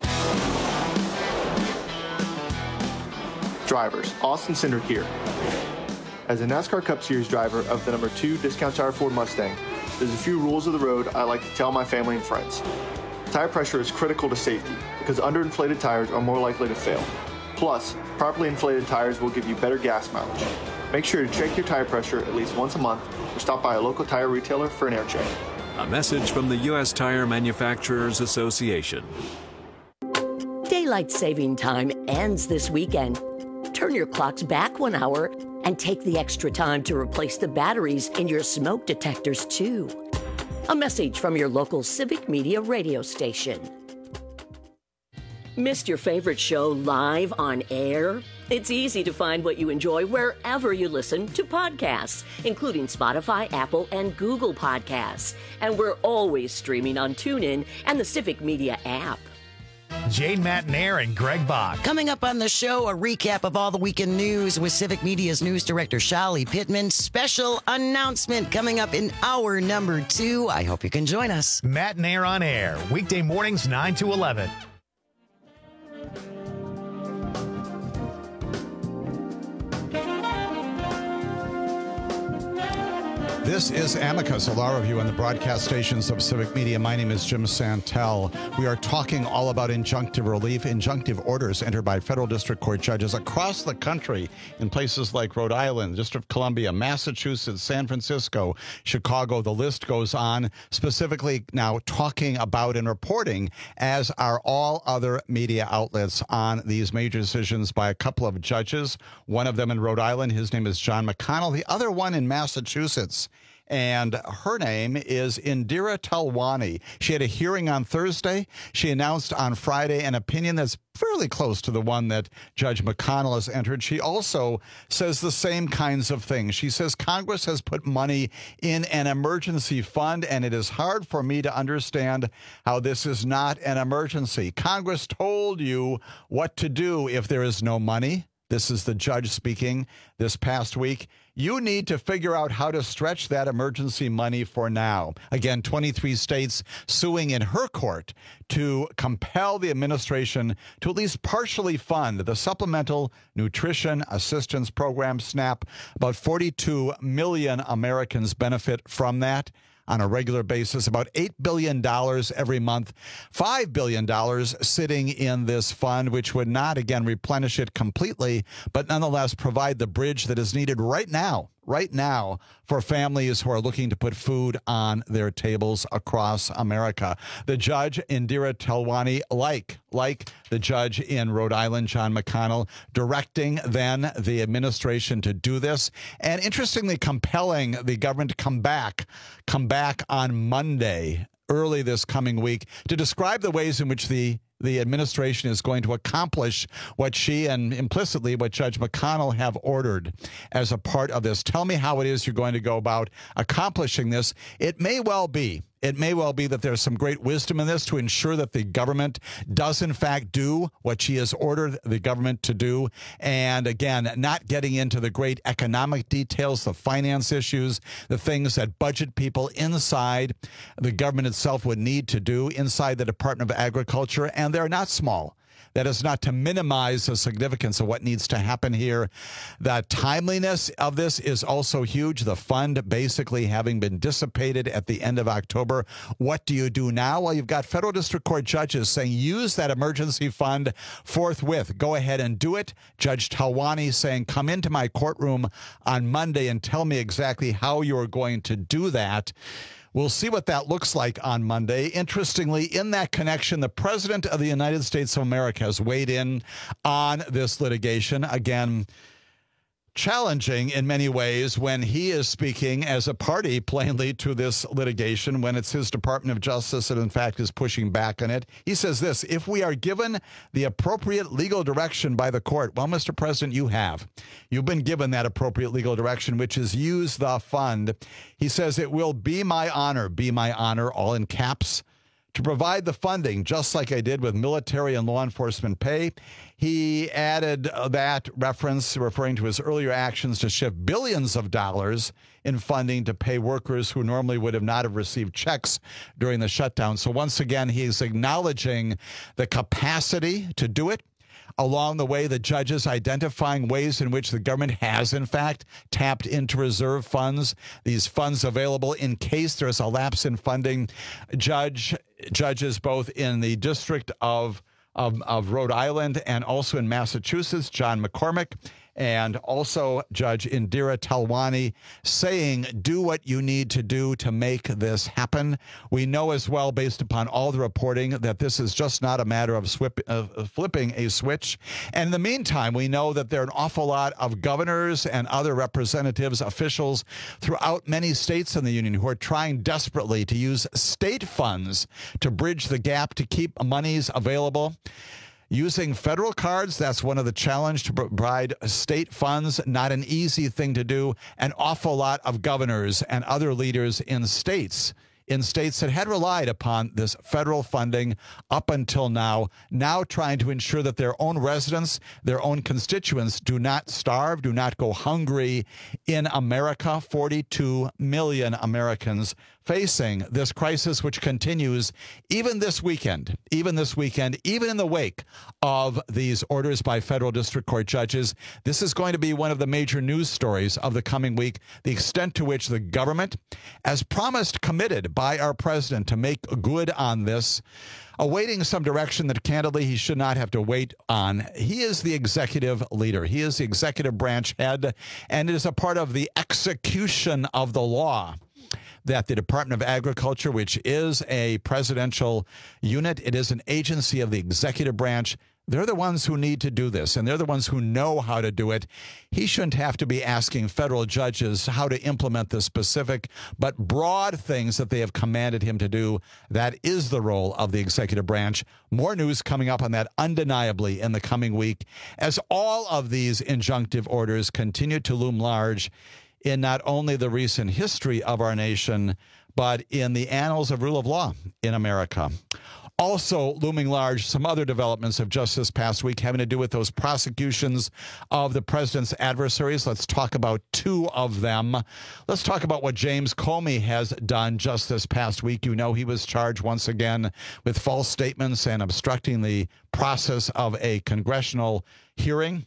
Drivers, Austin Cindric here. As a NASCAR Cup Series driver of the number two Discount Tire Ford Mustang, there's a few rules of the road I like to tell my family and friends. Tire pressure is critical to safety because underinflated tires are more likely to fail. Plus, properly inflated tires will give you better gas mileage. Make sure to check your tire pressure at least once a month or stop by a local tire retailer for an air check. A message from the U S Tire Manufacturers Association. Daylight saving time ends this weekend. Turn your clocks back one hour and take the extra time to replace the batteries in your smoke detectors, too. A message from your local Civic Media radio station. Missed your favorite show live on air? It's easy to find what you enjoy wherever you listen to podcasts, including Spotify, Apple, and Google Podcasts. And we're always streaming on TuneIn and the Civic Media app. Jane Matnair and Greg Bach. Coming up on the show, a recap of all the weekend news with Civic Media's news director, Shali Pittman. Special announcement coming up in hour number two. I hope you can join us. Matnair on air, weekday mornings nine to eleven. This is Amicus, a law review on the broadcast stations of Civic Media. My name is Jim Santel. We are talking all about injunctive relief, injunctive orders entered by federal district court judges across the country in places like Rhode Island, District of Columbia, Massachusetts, San Francisco, Chicago. The list goes on, specifically now talking about and reporting, as are all other media outlets, on these major decisions by a couple of judges. One of them in Rhode Island, his name is John McConnell. The other one in Massachusetts, and her name is Indira Talwani. She had a hearing on Thursday. She announced on Friday an opinion that's fairly close to the one that Judge McConnell has entered. She also says the same kinds of things. She says Congress has put money in an emergency fund, and it is hard for me to understand how this is not an emergency. Congress told you what to do if there is no money. This is the judge speaking this past week. You need to figure out how to stretch that emergency money for now. Again, twenty-three states suing in her court to compel the administration to at least partially fund the Supplemental Nutrition Assistance Program, SNAP. About forty-two million Americans benefit from that on a regular basis, about eight billion dollars every month, five billion dollars sitting in this fund, which would not, again, replenish it completely, but nonetheless provide the bridge that is needed right now, right now, for families who are looking to put food on their tables across America. The judge, Indira Talwani, like, like the judge in Rhode Island, John McConnell, directing then the administration to do this, and interestingly compelling the government to come back, come back on Monday, early this coming week, to describe the ways in which the the administration is going to accomplish what she and implicitly what Judge McConnell have ordered as a part of this. Tell me how it is you're going to go about accomplishing this. It may well be, it may well be that there's some great wisdom in this to ensure that the government does in fact do what she has ordered the government to do. And again, not getting into the great economic details, the finance issues, the things that budget people inside the government itself would need to do inside the Department of Agriculture. And they're not small. That is not to minimize the significance of what needs to happen here. The timeliness of this is also huge. The fund basically having been dissipated at the end of October. What do you do now? Well, you've got federal district court judges saying use that emergency fund forthwith. Go ahead and do it. Judge Talwani saying come into my courtroom on Monday and tell me exactly how you're going to do that. We'll see what that looks like on Monday. Interestingly, in that connection, the President of the United States of America has weighed in on this litigation. Again, challenging in many ways when he is speaking as a party plainly to this litigation, when it's his Department of Justice that in fact is pushing back on it. He says this: if we are given the appropriate legal direction by the court, well, Mister President, you have. You've been given that appropriate legal direction, which is use the fund. He says it will be my honor, be my honor, all in caps, to provide the funding, just like I did with military and law enforcement pay. He added that reference, referring to his earlier actions, to shift billions of dollars in funding to pay workers who normally would have not have received checks during the shutdown. So once again, he is acknowledging the capacity to do it. Along the way, the judges identifying ways in which the government has, in fact, tapped into reserve funds, these funds available in case there's a lapse in funding. Judge judges both in the District of, of, of Rhode Island and also in Massachusetts, John McCormick and also Judge Indira Talwani saying, do what you need to do to make this happen. We know as well, based upon all the reporting, that this is just not a matter of, swip, of flipping a switch. And in the meantime, we know that there are an awful lot of governors and other representatives, officials throughout many states in the union who are trying desperately to use state funds to bridge the gap to keep monies available. Using federal cards, that's one of the challenges to provide state funds. Not an easy thing to do. An awful lot of governors and other leaders in states, in states that had relied upon this federal funding up until now, now trying to ensure that their own residents, their own constituents do not starve, do not go hungry in America. forty-two million Americans facing this crisis, which continues even this weekend, even this weekend, even in the wake of these orders by federal district court judges. This is going to be one of the major news stories of the coming week, the extent to which the government, as promised, committed by our president to make good on this, awaiting some direction that candidly he should not have to wait on. He is the executive leader. He is the executive branch head, and it is a part of the execution of the law that the Department of Agriculture, which is a presidential unit, it is an agency of the executive branch. They're the ones who need to do this, and they're the ones who know how to do it. He shouldn't have to be asking federal judges how to implement the specific but broad things that they have commanded him to do. That is the role of the executive branch. More news coming up on that undeniably in the coming week, as all of these injunctive orders continue to loom large in not only the recent history of our nation, but in the annals of rule of law in America. Also looming large, some other developments of just this past week having to do with those prosecutions of the president's adversaries. Let's talk about two of them. Let's talk about what James Comey has done just this past week. You know, he was charged once again with false statements and obstructing the process of a congressional hearing,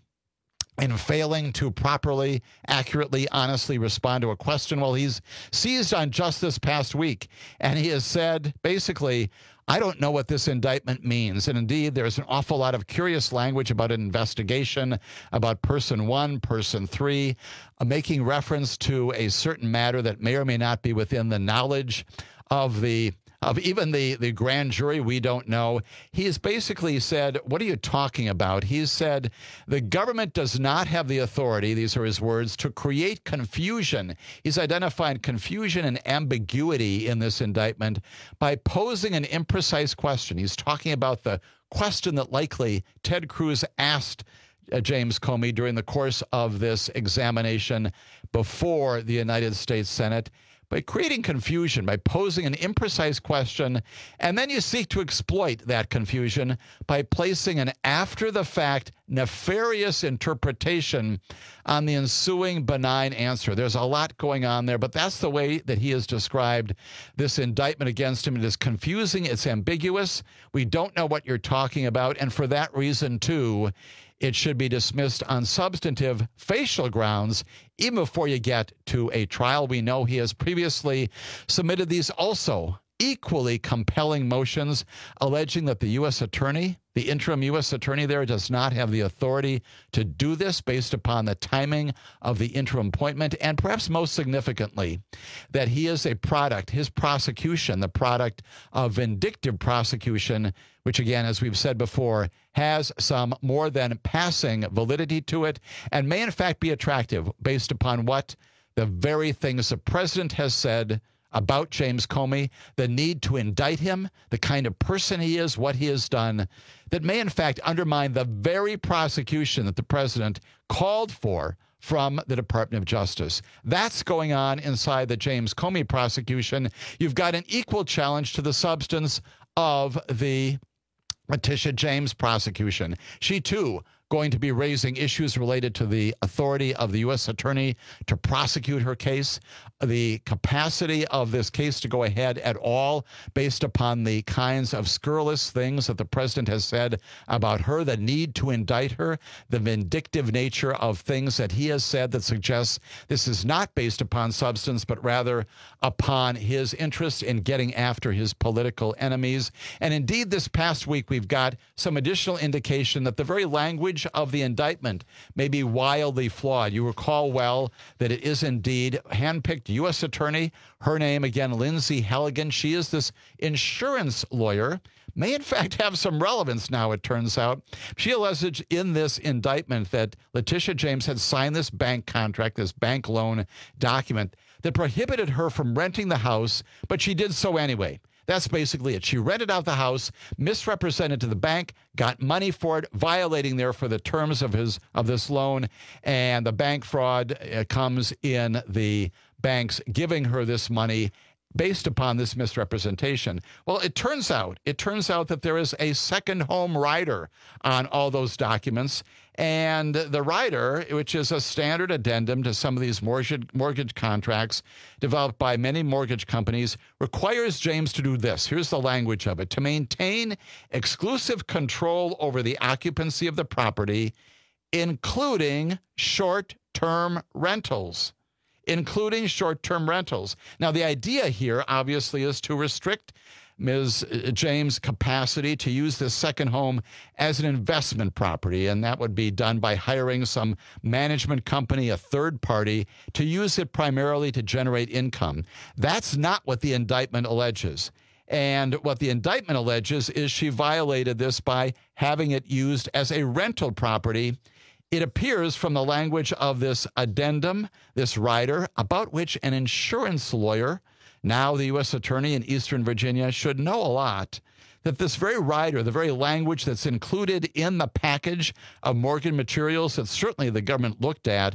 in failing to properly, accurately, honestly respond to a question. Well, he's seized on just this past week, and he has said, basically, I don't know what this indictment means. And indeed, there's an awful lot of curious language about an investigation, about person one, person three, uh, making reference to a certain matter that may or may not be within the knowledge of the of even the, the grand jury. We don't know. He has basically said, what are you talking about? He's said the government does not have the authority, these are his words, to create confusion. He's identified confusion and ambiguity in this indictment by posing an imprecise question. He's talking about the question that likely Ted Cruz asked uh, James Comey during the course of this examination before the United States Senate, by creating confusion, by posing an imprecise question, and then you seek to exploit that confusion by placing an after-the-fact nefarious interpretation on the ensuing benign answer. There's a lot going on there, but that's the way that he has described this indictment against him. It is confusing. It's ambiguous. We don't know what you're talking about, and for that reason, too, it should be dismissed on substantive facial grounds even before you get to a trial. We know he has previously submitted these also equally compelling motions alleging that the U S attorney, the interim U S attorney there, does not have the authority to do this based upon the timing of the interim appointment, and perhaps most significantly, that he is a product, his prosecution, the product of vindictive prosecution, which again, as we've said before, has some more than passing validity to it and may in fact be attractive based upon what the very things the president has said about James Comey, the need to indict him, the kind of person he is, what he has done, that may in fact undermine the very prosecution that the president called for from the Department of Justice. That's going on inside the James Comey prosecution. You've got an equal challenge to the substance of the Letitia James prosecution. She, too, going to be raising issues related to the authority of the U S attorney to prosecute her case, the capacity of this case to go ahead at all based upon the kinds of scurrilous things that the president has said about her, the need to indict her, the vindictive nature of things that he has said that suggests this is not based upon substance, but rather upon his interest in getting after his political enemies. And indeed, this past week, we've got some additional indication that the very language language of the indictment may be wildly flawed. You recall well that it is indeed handpicked U S attorney. Her name, again, Lindsay Halligan. She is this insurance lawyer. May in fact have some relevance now, it turns out. She alleged in this indictment that Letitia James had signed this bank contract, this bank loan document that prohibited her from renting the house, but she did so anyway. That's basically it. She rented out the house, misrepresented to the bank, got money for it, violating therefore the terms of his of this loan, and the bank fraud uh, comes in the banks giving her this money based upon this misrepresentation. Well, it turns out, it turns out that there is a second home rider on all those documents. And the rider, which is a standard addendum to some of these mortgage, mortgage contracts developed by many mortgage companies, requires James to do this. Here's the language of it: to maintain exclusive control over the occupancy of the property, including short-term rentals. including short-term rentals. Now, the idea here, obviously, is to restrict Miz James' capacity to use this second home as an investment property, and that would be done by hiring some management company, a third party, to use it primarily to generate income. That's not what the indictment alleges. And what the indictment alleges is she violated this by having it used as a rental property. It appears from the language of this addendum, this rider, about which an insurance lawyer, now the U S attorney in Eastern Virginia, should know a lot, that this very rider, the very language that's included in the package of mortgage materials that certainly the government looked at,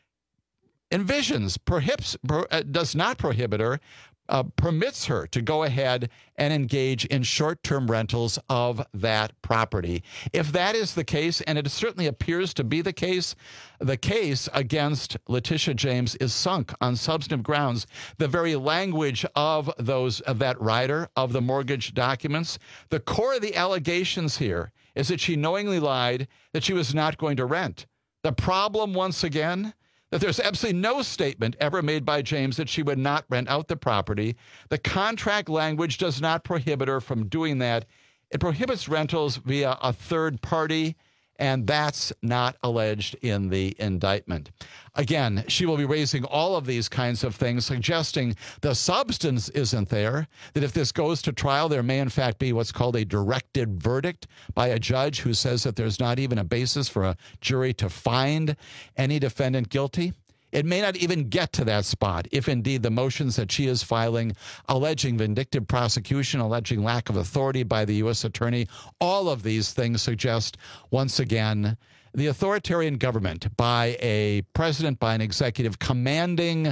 envisions, prohibits, uh, does not prohibit her, Uh, permits her to go ahead and engage in short-term rentals of that property. If that is the case, and it certainly appears to be the case, the case against Letitia James is sunk on substantive grounds. The very language of those of that rider, of the mortgage documents, the core of the allegations here is that she knowingly lied that she was not going to rent. The problem, once again, that there's absolutely no statement ever made by James that she would not rent out the property. The contract language does not prohibit her from doing that. It prohibits rentals via a third party, and that's not alleged in the indictment. Again, she will be raising all of these kinds of things, suggesting the substance isn't there, that if this goes to trial, there may in fact be what's called a directed verdict by a judge who says that there's not even a basis for a jury to find any defendant guilty. It may not even get to that spot if indeed the motions that she is filing, alleging vindictive prosecution, alleging lack of authority by the U S attorney, all of these things suggest, once again, the authoritarian government by a president, by an executive, commanding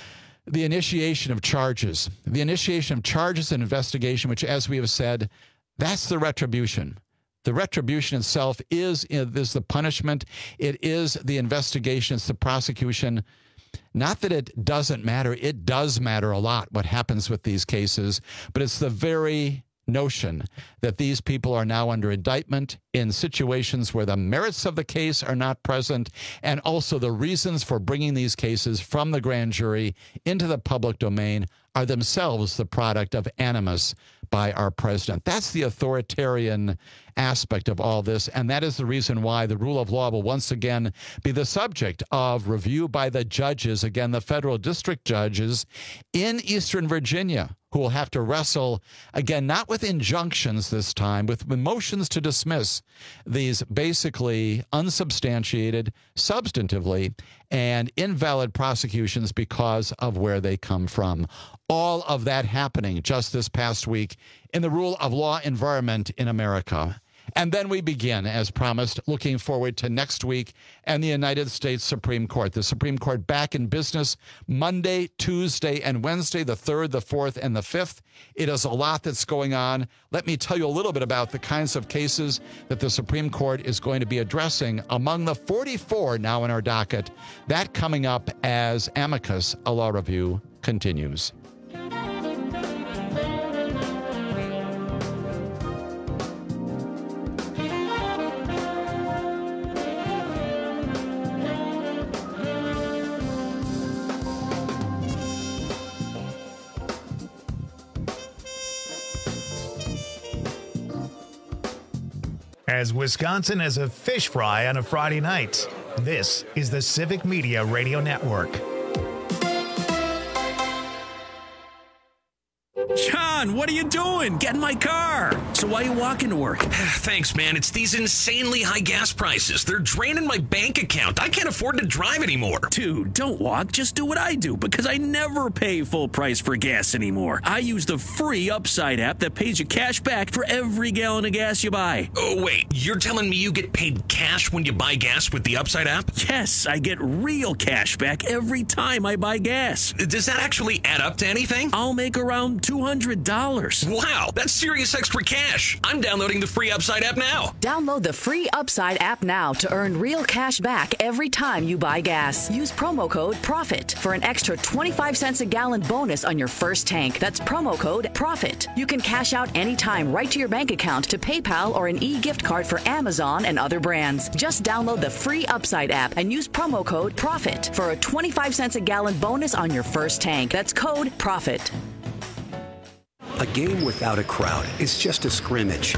the initiation of charges, the initiation of charges and investigation, which, as we have said, that's the retribution. The retribution itself is, is the punishment. It is the investigation. It's the prosecution. Not that it doesn't matter. It does matter a lot what happens with these cases, but it's the very notion that these people are now under indictment in situations where the merits of the case are not present, and also the reasons for bringing these cases from the grand jury into the public domain are themselves the product of animus by our president. That's the authoritarian aspect of all this, and that is the reason why the rule of law will once again be the subject of review by the judges, again, the federal district judges in Eastern Virginia, who will have to wrestle, again, not with injunctions this time, with motions to dismiss these basically unsubstantiated, substantively, and invalid prosecutions because of where they come from. All of that happening just this past week in the rule of law environment in America. And then we begin, as promised, looking forward to next week and the United States Supreme Court. The Supreme Court back in business Monday, Tuesday, and Wednesday, the third, the fourth, and the fifth. It is a lot that's going on. Let me tell you a little bit about the kinds of cases that the Supreme Court is going to be addressing among the forty-four now in our docket. That coming up as Amicus, a law review, continues. as Wisconsin has a fish fry on a Friday night. This is the Civic Media Radio Network. John, what are you doing? Get in my car. So why are you walking to work? Thanks, man. It's these insanely high gas prices. They're draining my bank account. I can't afford to drive anymore. Dude, don't walk. Just do what I do, because I never pay full price for gas anymore. I use the free Upside app that pays you cash back for every gallon of gas you buy. Oh, wait. You're telling me you get paid cash when you buy gas with the Upside app? Yes, I get real cash back every time I buy gas. Does that actually add up to anything? I'll make around two hundred dollars. Wow, that's serious extra cash. I'm downloading the free Upside app now. Download the free Upside app now to earn real cash back every time you buy gas. Use promo code PROFIT for an extra twenty-five cents a gallon bonus on your first tank. That's promo code PROFIT. You can cash out anytime right to your bank account, to PayPal, or an e-gift card for Amazon and other brands. Just download the free Upside app and use promo code PROFIT for a twenty-five cents a gallon bonus on your first tank. That's code PROFIT. A game without a crowd is just a scrimmage.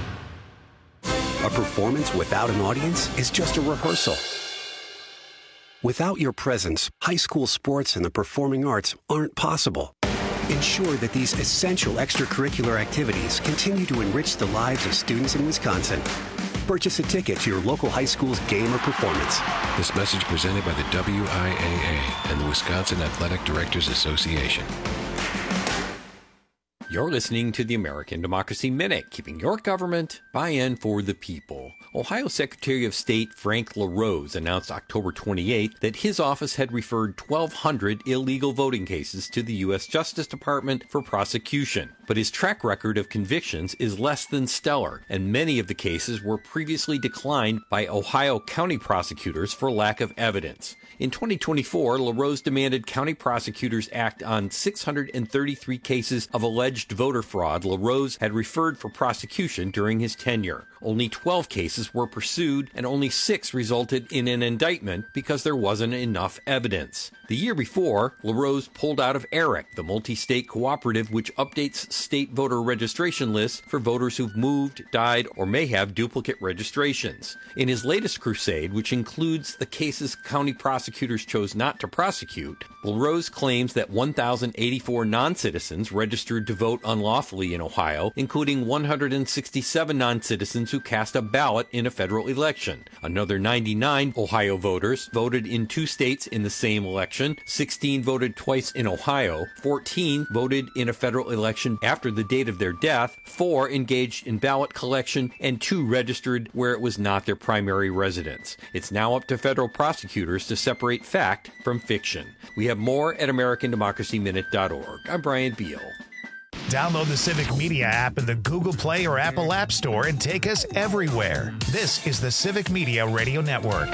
A performance without an audience is just a rehearsal. Without your presence, high school sports and the performing arts aren't possible. Ensure that these essential extracurricular activities continue to enrich the lives of students in Wisconsin. Purchase a ticket to your local high school's game or performance. This message presented by the W I A A and the Wisconsin Athletic Directors Association. You're listening to the American Democracy Minute, keeping your government by and for the people. Ohio Secretary of State Frank LaRose announced October twenty-eighth that his office had referred twelve hundred illegal voting cases to the U S Justice Department for prosecution. But his track record of convictions is less than stellar, and many of the cases were previously declined by Ohio county prosecutors for lack of evidence. In twenty twenty-four, LaRose demanded county prosecutors act on six hundred thirty-three cases of alleged voter fraud LaRose had referred for prosecution during his tenure. Only twelve cases were pursued, and only six resulted in an indictment because there wasn't enough evidence. The year before, LaRose pulled out of ERIC, the multi-state cooperative which updates state voter registration lists for voters who've moved, died, or may have duplicate registrations. In his latest crusade, which includes the cases county prosecutors chose not to prosecute, LaRose claims that one thousand eighty-four non-citizens registered to vote unlawfully in Ohio, including one hundred sixty-seven non-citizens who cast a ballot in a federal election. Another ninety-nine Ohio voters voted in two states in the same election, sixteen voted twice in Ohio, fourteen voted in a federal election after the date of their death, four engaged in ballot collection, and two registered where it was not their primary residence. It's now up to federal prosecutors to separate fact from fiction. We have more at American Democracy Minute dot org. I'm Brian Beal. Download the Civic Media app in the Google Play or Apple App Store and take us everywhere. This is the Civic Media Radio Network.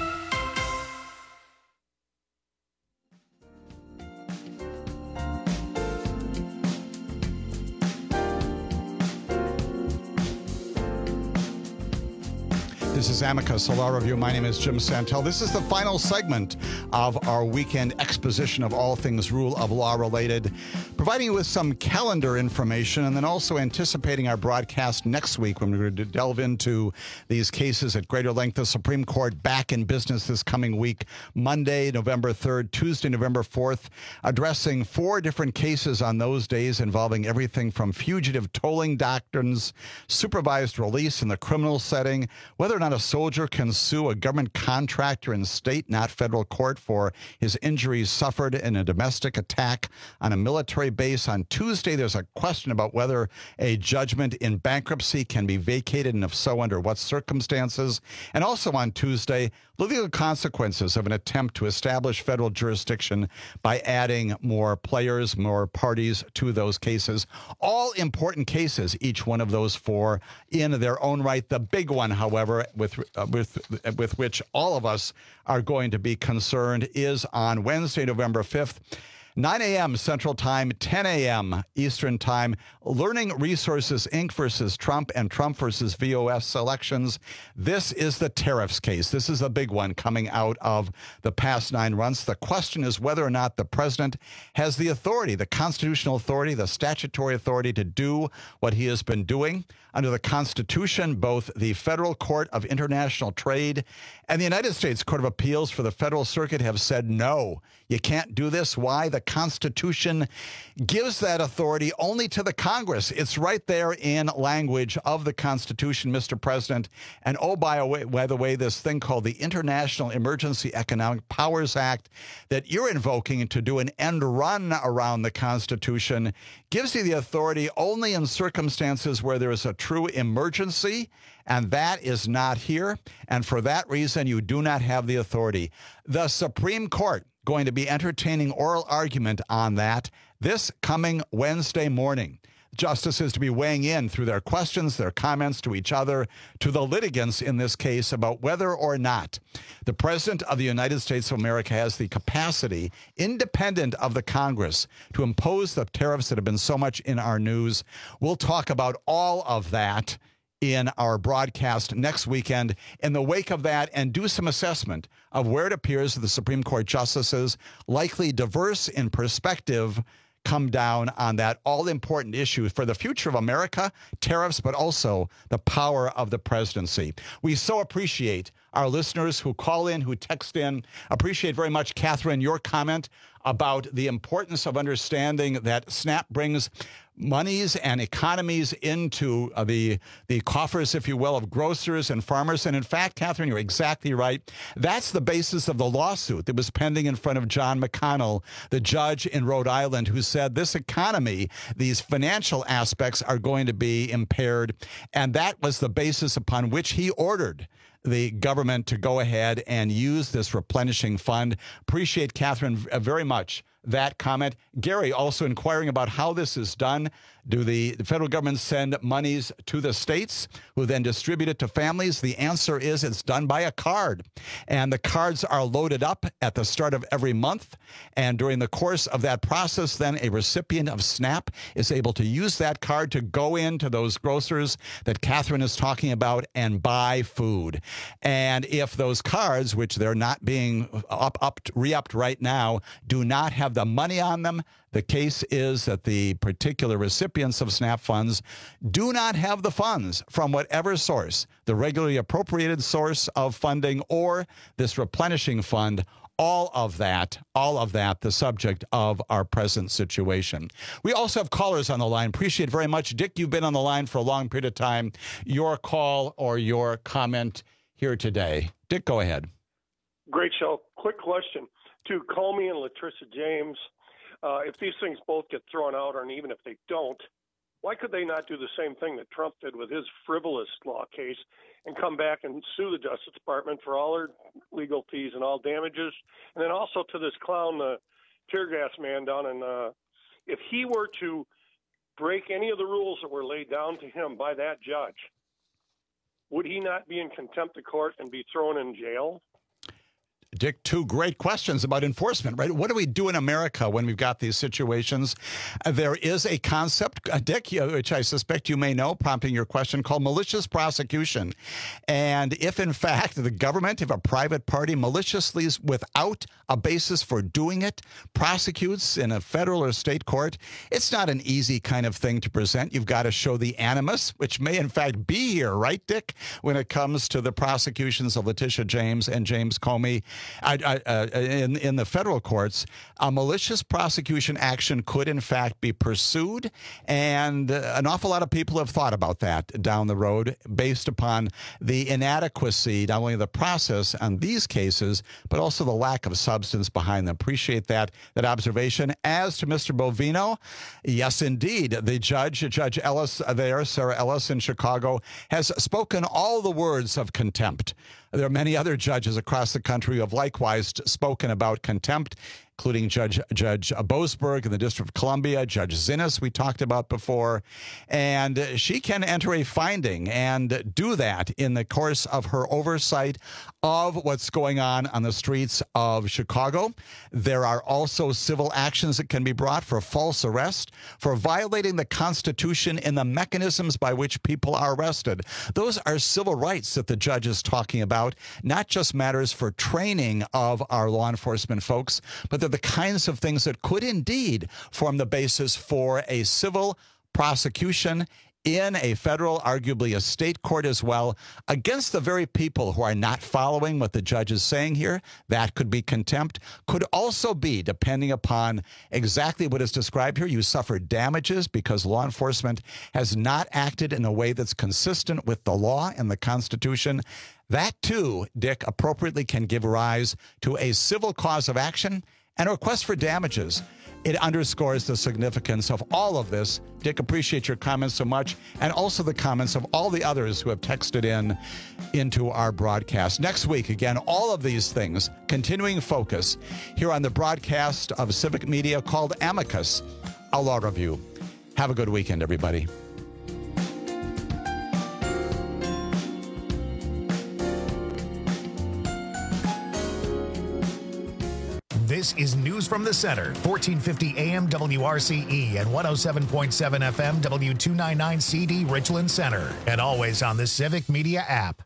This is Amicus, a law review. My name is Jim Santel. This is the final segment of our weekend exposition of all things rule of law related, providing you with some calendar information and then also anticipating our broadcast next week when we're going to delve into these cases at greater length. The Supreme Court back in business this coming week, Monday, November third, Tuesday, November fourth, addressing four different cases on those days involving everything from fugitive tolling doctrines, supervised release in the criminal setting, whether or not a soldier can sue a government contractor in state, not federal court, for his injuries suffered in a domestic attack on a military base. On Tuesday, there's a question about whether a judgment in bankruptcy can be vacated, and if so, under what circumstances. And also on Tuesday, the legal consequences of an attempt to establish federal jurisdiction by adding more players, more parties to those cases. All important cases, each one of those four in their own right. The big one, however, with uh, with with which all of us are going to be concerned is on Wednesday, November fifth. nine a.m. Central Time, ten a.m. Eastern Time. Learning Resources, Incorporated versus Trump and Trump versus V O S elections. This is the tariffs case. This is a big one coming out of the past nine months. The question is whether or not the president has the authority, the constitutional authority, the statutory authority to do what he has been doing. Under the Constitution, both the Federal Court of International Trade and the United States Court of Appeals for the Federal Circuit have said, no, you can't do this. Why? The Constitution gives that authority only to the Congress. It's right there in language of the Constitution, Mister President. And oh, by, way, by the way, this thing called the International Emergency Economic Powers Act that you're invoking to do an end run around the Constitution gives you the authority only in circumstances where there is a true emergency, and that is not here. And for that reason, you do not have the authority. The Supreme Court going to be entertaining oral argument on that this coming Wednesday morning. Justices to be weighing in through their questions, their comments to each other, to the litigants in this case about whether or not the President of the United States of America has the capacity, independent of the Congress, to impose the tariffs that have been so much in our news. We'll talk about all of that in our broadcast next weekend in the wake of that and do some assessment of where it appears that the Supreme Court justices, likely diverse in perspective, come down on that all-important issue for the future of America, tariffs, but also the power of the presidency. We so appreciate our listeners who call in, who text in. Appreciate very much, Catherine, your comment about the importance of understanding that SNAP brings monies and economies into uh, the the coffers, if you will, of grocers and farmers. And in fact, Catherine, you're exactly right. That's the basis of the lawsuit that was pending in front of John McConnell, the judge in Rhode Island, who said this economy, these financial aspects are going to be impaired. And that was the basis upon which he ordered the government to go ahead and use this replenishing fund. Appreciate, Catherine, very much that comment. Gary also inquiring about how this is done. Do the, the federal government send monies to the states who then distribute it to families? The answer is it's done by a card. And the cards are loaded up at the start of every month. And during the course of that process, then a recipient of SNAP is able to use that card to go into those grocers that Catherine is talking about and buy food. And if those cards, which they're not being up, up, re-upped right now, do not have the money on them, the case is that the particular recipients of SNAP funds do not have the funds from whatever source, the regularly appropriated source of funding or this replenishing fund. All of that, all of that, the subject of our present situation. We also have callers on the line. Appreciate it very much. Dick, you've been on the line for a long period of time. Your call or your comment here today. Dick, go ahead. Great show. Quick question to Comey and Latricia James. Uh, if these things both get thrown out, and even if they don't, why could they not do the same thing that Trump did with his frivolous law case and come back and sue the Justice Department for all their legal fees and all damages? And then also to this clown, the tear gas man down in, uh, if he were to break any of the rules that were laid down to him by that judge, would he not be in contempt of court and be thrown in jail? Dick, two great questions about enforcement, right? What do we do in America when we've got these situations? Uh, there is a concept, uh, Dick, uh, which I suspect you may know, prompting your question, called malicious prosecution. And if, in fact, the government, if a private party maliciously, without a basis for doing it, prosecutes in a federal or state court, it's not an easy kind of thing to present. You've got to show the animus, which may, in fact, be here, right, Dick, when it comes to the prosecutions of Letitia James and James Comey. I, I, uh, in, in the federal courts, a malicious prosecution action could, in fact, be pursued. And uh, an awful lot of people have thought about that down the road based upon the inadequacy, not only of the process on these cases, but also the lack of substance behind them. Appreciate that, that observation. As to Mister Bovino, yes, indeed, the judge, Judge Ellis there, Sarah Ellis in Chicago, has spoken all the words of contempt. There are many other judges across the country who have likewise spoken about contempt. including Judge Judge Boasberg in the District of Columbia, Judge Zinnes we talked about before, and she can enter a finding and do that in the course of her oversight of what's going on on the streets of Chicago. There are also civil actions that can be brought for false arrest, for violating the Constitution and the mechanisms by which people are arrested. Those are civil rights that the judge is talking about, not just matters for training of our law enforcement folks, but they're the kinds of things that could indeed form the basis for a civil prosecution in a federal, arguably a state court as well, against the very people who are not following what the judge is saying here. That could be contempt. Could also be, depending upon exactly what is described here, you suffer damages because law enforcement has not acted in a way that's consistent with the law and the Constitution. That, too, Dick, appropriately can give rise to a civil cause of action and a request for damages. It underscores the significance of all of this. Dick, appreciate your comments so much, and also the comments of all the others who have texted in into our broadcast. Next week, again, all of these things, continuing focus here on the broadcast of Civic Media called Amicus, a law review. Have a good weekend, everybody. This is News from the Center, fourteen fifty A M W R C E and one oh seven point seven F M W two ninety-nine C D Richland Center, and always on the Civic Media app.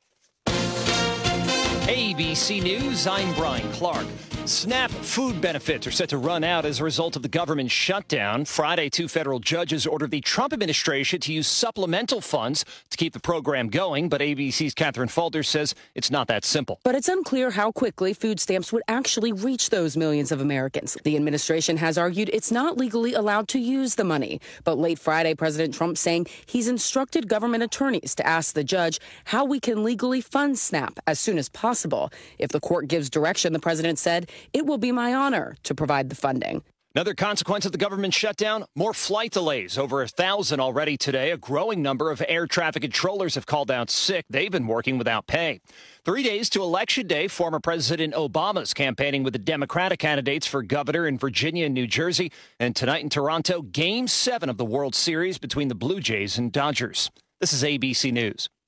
A B C News, I'm Brian Clark. SNAP food benefits are set to run out as a result of the government shutdown. Friday, two federal judges ordered the Trump administration to use supplemental funds to keep the program going, but A B C's Catherine Falder says it's not that simple. But it's unclear how quickly food stamps would actually reach those millions of Americans. The administration has argued it's not legally allowed to use the money. But late Friday, President Trump saying he's instructed government attorneys to ask the judge how we can legally fund SNAP as soon as possible. If the court gives direction, the president said, it will be my honor to provide the funding. Another consequence of the government shutdown, more flight delays. Over a thousand already today. A growing number of air traffic controllers have called out sick. They've been working without pay. Three days to Election Day, former President Obama's campaigning with the Democratic candidates for governor in Virginia and New Jersey. And tonight in Toronto, Game seven of the World Series between the Blue Jays and Dodgers. This is A B C News.